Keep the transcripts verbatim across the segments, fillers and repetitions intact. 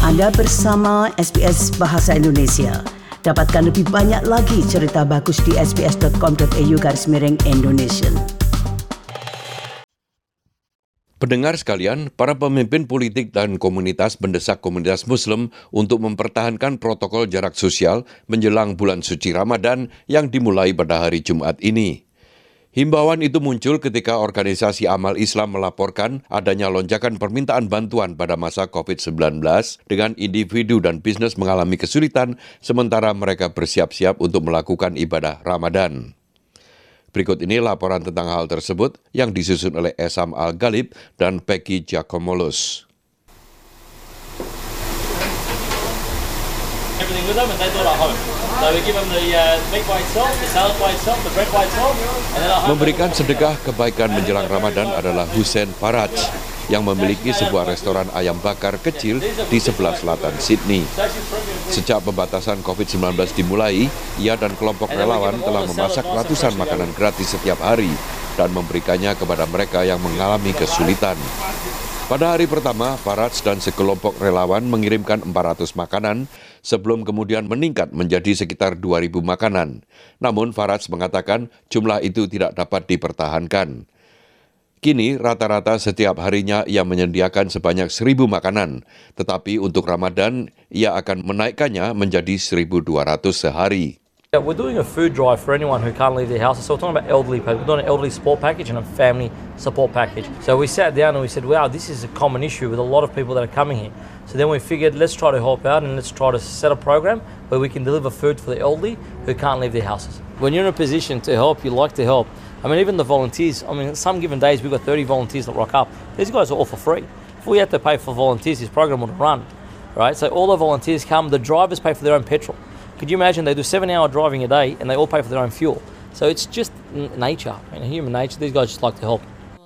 Anda bersama S B S Bahasa Indonesia. Dapatkan lebih banyak lagi cerita bagus di sbs.com.au garis miring Indonesia. Pendengar sekalian, para pemimpin politik dan komunitas mendesak komunitas Muslim untuk mempertahankan protokol jarak sosial menjelang bulan suci Ramadan yang dimulai pada hari Jumat ini. Himbauan itu muncul ketika organisasi amal Islam melaporkan adanya lonjakan permintaan bantuan pada masa covid sembilan belas dengan individu dan bisnis mengalami kesulitan sementara mereka bersiap-siap untuk melakukan ibadah Ramadan. Berikut ini laporan tentang hal tersebut yang disusun oleh Esam Al-Ghalib dan Peggy Giacomolos. Memberikan sedekah kebaikan menjelang Ramadan adalah Hussein Faraj yang memiliki sebuah restoran ayam bakar kecil di sebelah selatan Sydney. Sejak pembatasan covid sembilan belas dimulai, ia dan kelompok relawan telah memasak ratusan makanan gratis setiap hari dan memberikannya kepada mereka yang mengalami kesulitan. Pada hari pertama, Faraj dan sekelompok relawan mengirimkan empat ratus makanan sebelum kemudian meningkat menjadi sekitar dua ribu makanan. Namun Faraj mengatakan jumlah itu tidak dapat dipertahankan. Kini rata-rata setiap harinya ia menyediakan sebanyak seribu makanan, tetapi untuk Ramadan ia akan menaikkannya menjadi seribu dua ratus sehari. Yeah, we're doing a food drive for anyone who can't leave their houses. So we're talking about elderly people. We're doing an elderly support package and a family support package. So we sat down and we said, wow, this is a common issue with a lot of people that are coming here. So then we figured, let's try to help out and let's try to set a program where we can deliver food for the elderly who can't leave their houses. When you're in a position to help, you like to help. I mean, even the volunteers, I mean, some given days we've got thirty volunteers that rock up. These guys are all for free. If we had to pay for volunteers, this program would run, right? So all the volunteers come, the drivers pay for their own petrol. Could you imagine they do seven hour driving a day and they all pay for their own fuel? So it's just n- nature, I mean, human nature. These guys just like to help.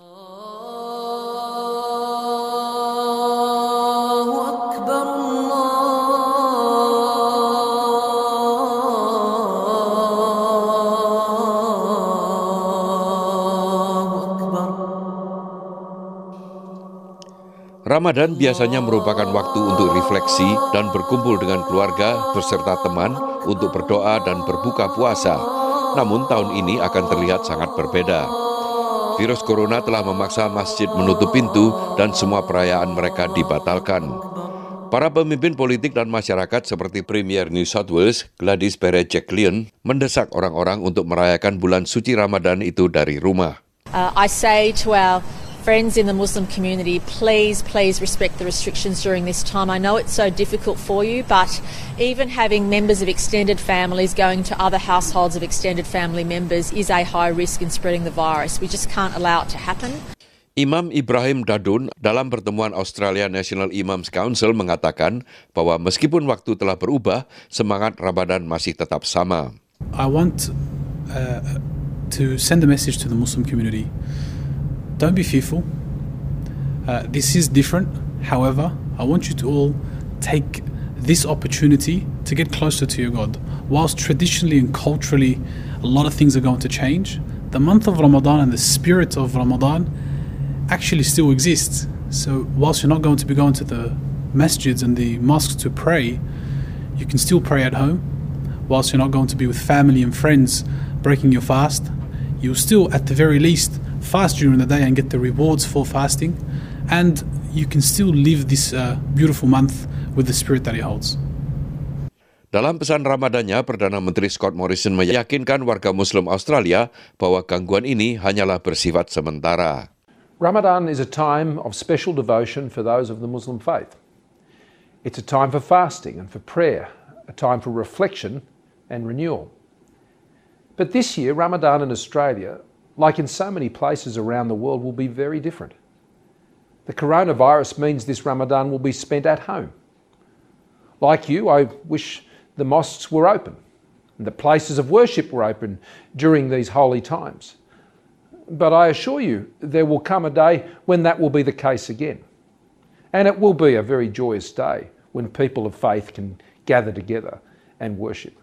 Ramadan biasanya merupakan waktu untuk refleksi dan berkumpul dengan keluarga beserta teman untuk berdoa dan berbuka puasa. Namun tahun ini akan terlihat sangat berbeda. Virus corona telah memaksa masjid menutup pintu dan semua perayaan mereka dibatalkan. Para pemimpin politik dan masyarakat seperti Premier New South Wales, Gladys Berejiklian, mendesak orang-orang untuk merayakan bulan suci Ramadan itu dari rumah. Uh, I say to our friends in the Muslim community, please, please respect the restrictions during this time. I know it's so difficult for you, but even having members of extended families going to other households of extended family members is a high risk in spreading the virus. We just can't allow it to happen. Imam Ibrahim Dadun dalam pertemuan Australia National Imams Council mengatakan bahwa meskipun waktu telah berubah, semangat Ramadan masih tetap sama. I want uh, to send a message to the Muslim community. Don't be fearful. Uh, this is different. However, I want you to all take this opportunity to get closer to your God. Whilst traditionally and culturally a lot of things are going to change, the month of Ramadan and the spirit of Ramadan actually still exists. So whilst you're not going to be going to the masjids and the mosques to pray, you can still pray at home. Whilst you're not going to be with family and friends breaking your fast, you'll still at the very least fast during the day and get the rewards for fasting, and you can still live this uh, beautiful month with the spirit that it holds. Dalam pesan Ramadannya, Perdana Menteri Scott Morrison meyakinkan warga Muslim Australia bahwa gangguan ini hanyalah bersifat sementara. Ramadan is a time of special devotion for those of the Muslim faith. It's a time for fasting and for prayer, a time for reflection and renewal. But this year, Ramadan in Australia, like in so many places around the world, will be very different. The coronavirus means this Ramadan will be spent at home. Like you, I wish the mosques were open and the places of worship were open during these holy times. But I assure you, there will come a day when that will be the case again. And it will be a very joyous day when people of faith can gather together and worship.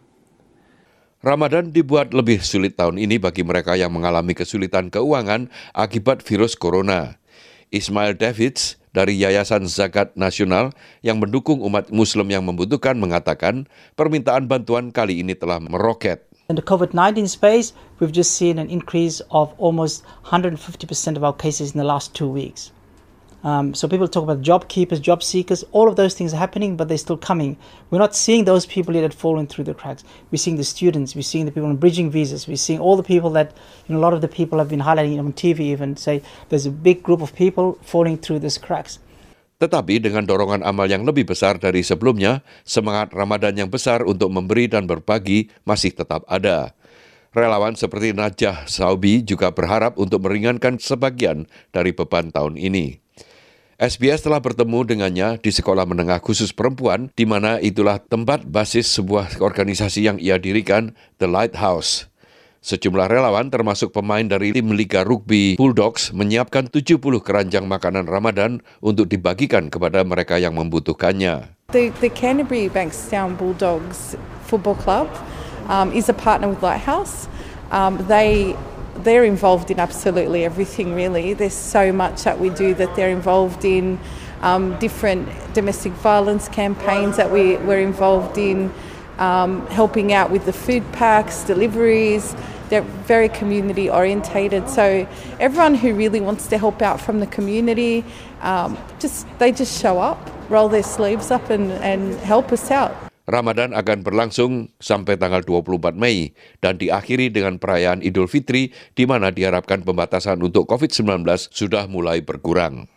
Ramadan dibuat lebih sulit tahun ini bagi mereka yang mengalami kesulitan keuangan akibat virus corona. Ismail Davids, dari Yayasan Zakat Nasional yang mendukung umat Muslim yang membutuhkan mengatakan permintaan bantuan kali ini telah meroket. In the COVID nineteen space, we've just seen an increase of almost one hundred fifty percent of our cases in the last two weeks. Um, so people talk about job keepers, job seekers, all of those things are happening, but they're still coming. We're not seeing those people yet that have fallen through the cracks. We're seeing the students, we're seeing the people on bridging visas, we're seeing all the people that, you know, a lot of the people have been highlighting on T V even say there's a big group of people falling through these cracks. Tetapi dengan dorongan amal yang lebih besar dari sebelumnya, semangat Ramadan yang besar untuk memberi dan berbagi masih tetap ada. Relawan seperti Najah Saubi juga berharap untuk meringankan sebagian dari beban tahun ini. S B S telah bertemu dengannya di sekolah menengah khusus perempuan, di mana itulah tempat basis sebuah organisasi yang ia dirikan, The Lighthouse. Sejumlah relawan termasuk pemain dari tim Liga Rugby Bulldogs menyiapkan tujuh puluh keranjang makanan Ramadan untuk dibagikan kepada mereka yang membutuhkannya. The, the Canterbury Bankstown Bulldogs Football Club um, is a partner with Lighthouse. Um, they They're involved in absolutely everything, really. There's so much that we do that they're involved in, um, different domestic violence campaigns that we, we're involved in, um, helping out with the food packs, deliveries. They're very community orientated. So everyone who really wants to help out from the community, um, just they just show up, roll their sleeves up and, and help us out. Ramadan akan berlangsung sampai tanggal dua puluh empat Mei dan diakhiri dengan perayaan Idul Fitri di mana diharapkan pembatasan untuk covid sembilan belas sudah mulai berkurang.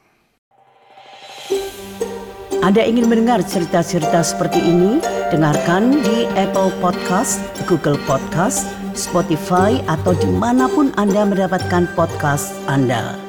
Anda ingin mendengar cerita-cerita seperti ini? Dengarkan di Apple Podcast, Google Podcast, Spotify atau dimanapun Anda mendapatkan podcast Anda.